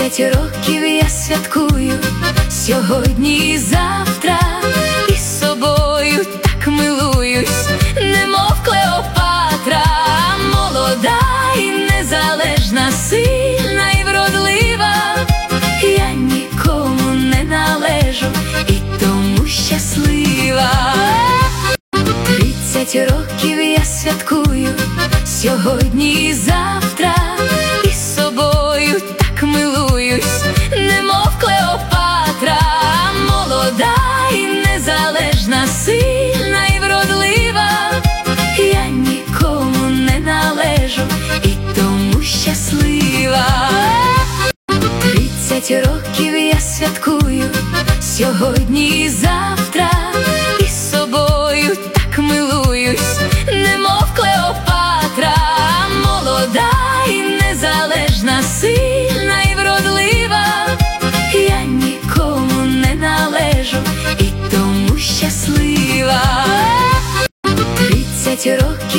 30 років я святкую сьогодні і завтра, і з собою так милуюсь, немов Клеопатра. Молода і незалежна, сильна і вродлива, я нікому не належу і тому щаслива. 30 років я святкую сьогодні і завтра, і з собою так милуюсь, немов Клеопатра. Молода і незалежна, сильна і вродлива, я нікому не належу і тому щаслива. 30 років я святкую сьогодні і завтра, і з собою так милуюсь, немов Клеопатра. Молода і незалежна, сильна і вродлива, я нікому не належу і тому щаслива. 30 років